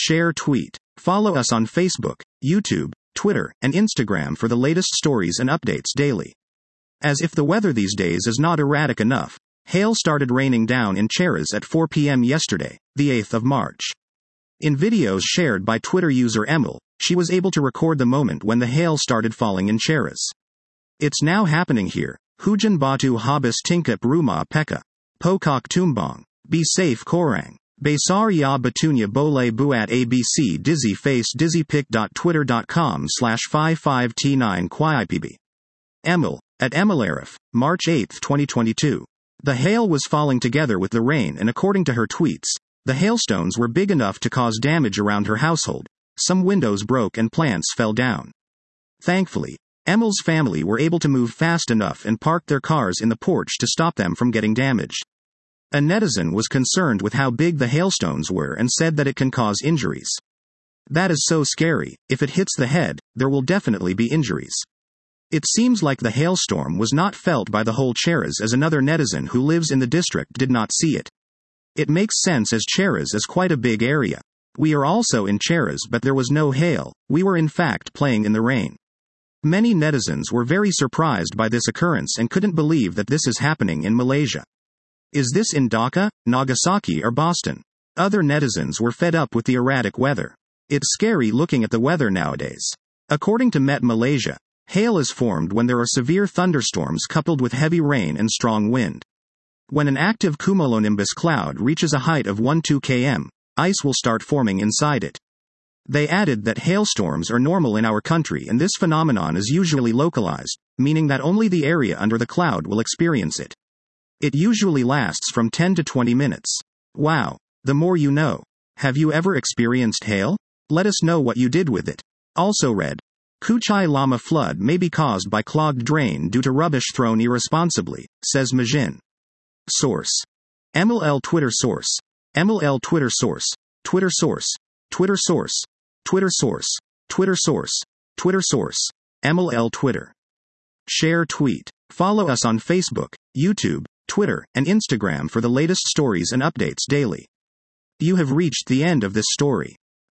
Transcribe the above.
Share tweet. Follow us on Facebook, YouTube, Twitter, and Instagram for the latest stories and updates daily. As if the weather these days is not erratic enough, hail started raining down in Cheras at 4 p.m. yesterday, the 8th of March. In videos shared by Twitter user Emil, she was able to record the moment when the hail started falling in Cheras. It's now happening here. Hujan batu habis tingkap rumah peka. Pokok tumbang. Be safe korang. Besar ya batunya boleh buat abc dizzy face dizzypic.twitter.com/55t9qipb. Emil, at Emilarif, March 8, 2022. The hail was falling together with the rain, and according to her tweets, the hailstones were big enough to cause damage around her household. Some windows broke and plants fell down. Thankfully, Emil's family were able to move fast enough and parked their cars in the porch to stop them from getting damaged. A netizen was concerned with how big the hailstones were and said that it can cause injuries. That is so scary. If it hits the head, there will definitely be injuries. It seems like the hailstorm was not felt by the whole Cheras, as another netizen who lives in the district did not see it. It makes sense as Cheras is quite a big area. We are also in Cheras, but there was no hail. We were in fact playing in the rain. Many netizens were very surprised by this occurrence and couldn't believe that this is happening in Malaysia. Is this in Dhaka, Nagasaki, or Boston? Other netizens were fed up with the erratic weather. It's scary looking at the weather nowadays. According to Met Malaysia, hail is formed when there are severe thunderstorms coupled with heavy rain and strong wind. When an active cumulonimbus cloud reaches a height of 1-2 km, ice will start forming inside it. They added that hailstorms are normal in our country, and this phenomenon is usually localized, meaning that only the area under the cloud will experience it. It usually lasts from 10 to 20 minutes. Wow. The more you know. Have you ever experienced hail? Let us know what you did with it. Also read. Kuchai Lama flood may be caused by clogged drain due to rubbish thrown irresponsibly, says Majin. Source. Emil L. Twitter source. Emil L. Twitter source. Twitter source. Twitter source. Twitter source. Twitter source. Twitter source. Emil L. Twitter. Share tweet. Follow us on Facebook, YouTube, Twitter, and Instagram for the latest stories and updates daily. You have reached the end of this story.